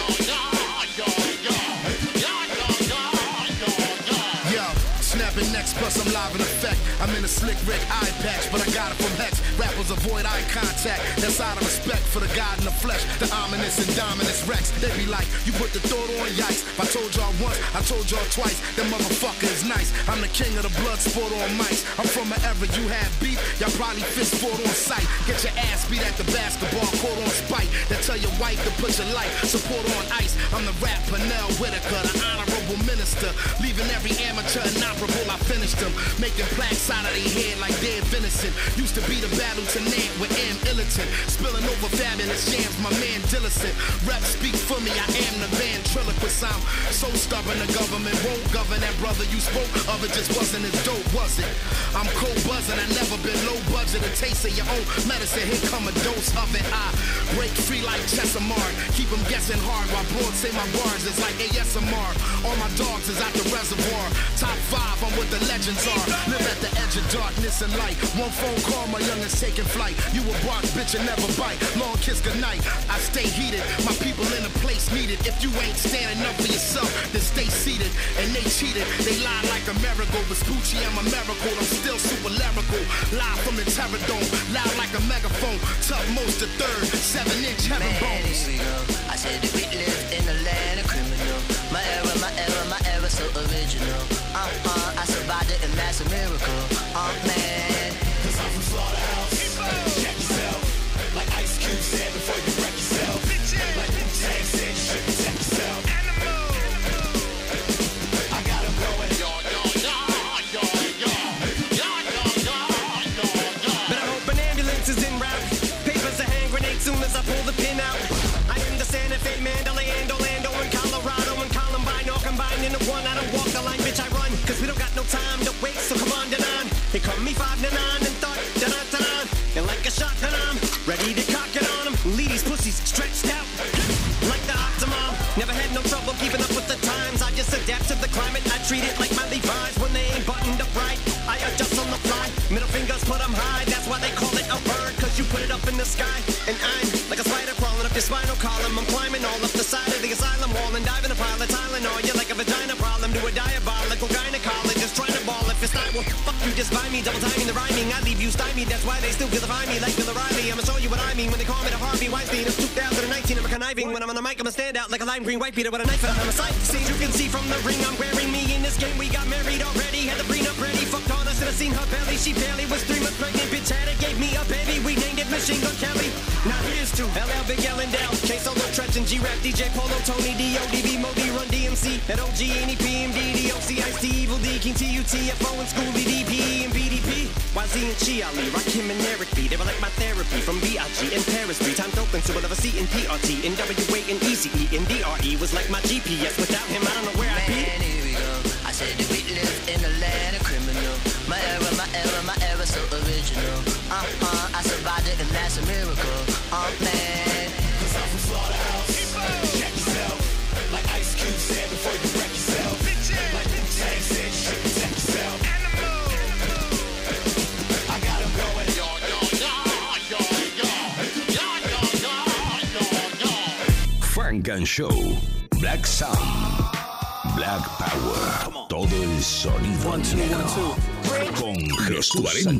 Yo, snapping next, plus I'm live in effect. I'm in a slick Rick eye patch, but I got it from Hex. Rappers avoid eye contact. That's out of respect for the God in the flesh. The ominous and dominant Rex. They be like, you put the thought on, yikes. If I told y'all once, I told y'all twice. That motherfucker is nice. I'm the king of the blood sport on mics. I'm from an era you had beef. Y'all probably fist fought on sight. Get your ass beat at the basketball court on spite. That tell your wife to put your life support on ice. I'm the rap Pernell Whitaker, the honorable minister. Leaving every amateur inoperable. I finished them. Making plaques out of their head like dead venison. Used to be the battle tonight with M. Illiton. Spilling over fabulous jams, my man Dillicent. Rap speak for me, I am the ventriloquist. I'm so stubborn the government won't govern. That brother you spoke of, it just wasn't as dope, was it? I'm cold buzzing, I never been low budget. A taste of your own medicine, here come a dose of it. I break free like Chesamar. Keep them guessing hard while broads say my bars is like ASMR. All my dogs is out the reservoir. Top 5, I'm what the legends are. Live at the edge of darkness and light. One phone call, my youngest taking flight. You a bark, bitch, and never bite. Long kiss goodnight. I stay heated. My people in a place needed. If you ain't standing up for yourself, then stay seated. And they cheated. They lied like a miracle. But Spoochie, I'm a miracle. I'm still super lyrical. Live from the Terror Dome. Loud like a megaphone. Tough most the third. 7-inch heaven bones. Here we go. I said that we live in a land of criminal. My era, so original. I survived it and that's a miracle. Man. 'Cause I'm from Slaughterhouse. Check yourself. Like Ice Cube said before you wreck yourself. Like Wu-Tang said, you should protect yourself. I got him going. But I hope an ambulance is en route. Papers are hand grenades soon as I pull the pin out. I am the Santa Fe, Mandalay, and Orlando, and Colorado, and Columbine, all combined into one. I don't walk the line, bitch, I run. 'Cause we don't got no time to waste, so come on, Danan. They call me 5 to 9 and thought, da-da-da-da. And like a shotgun, I'm ready to cock it on them. Lead these pussies stretched out like the Octomom. Never had no trouble keeping up with the times. I just adapt to the climate. I treat it like my Levi's when they ain't buttoned up right. I adjust on the fly. Middle fingers put them high. That's why they call it a bird. 'Cause you put it up in the sky. And I'm like a spider crawling up your spinal column. I'm climbing all up the side of the asylum wall and diving a pile of Tylenol. You're like a vagina problem to a diabolical gynecologist trying to ball if it's not. Well, fuck you, just buy me. Double timing the rhyming. I leave you stymied. That's why they still vilify me like Bill O'Reilly. I'ma show you what I mean when they call me the Harvey Weinstein of 2019. I'm a conniving. When I'm on the mic, I'm a standout like a lime green white beater with a knife and I'm a sight. See, you can see from the ring I'm wearing me in this game. We got married already. Had the prenup ready. Fucked on us and I seen her belly. She barely was 3 months pregnant. Bitch had it, gave me a baby. We named it Machine Gun Kelly. Now here's to LL, Big L, and Dell. K-Solo, Tretch, and G-Rap, DJ Polo, Tony, D.O.D.B, Modi, Run, DMC, and OG, N.E.P, MD, D.O.C, Ice-T, Evil D, King T-U-T-F-O, and Schoolie, D.P.E, and B.D.P, YZ, and Chi Ali, Rakim, and Eric B. They were like my therapy from B.I.G. and Paris B. Timed open, so we'll have a C and P.R.T. and W.A. and E.C.E. and D.R.E. was like my GPS. Without him, I don't know where I'd be. Man, here we go. I said that we live in a land of criminal. My era, so original. I survived it and that's a miracle. Man. 'Cause I'm from Slaughterhouse. Check yourself. Like Ice Cube said before you wreck yourself. Like Wu-Tang said, you should protect yourself. I got him going. Funk and Show. Black Sound. Black Power. Todo el sonido negro. Con Jesús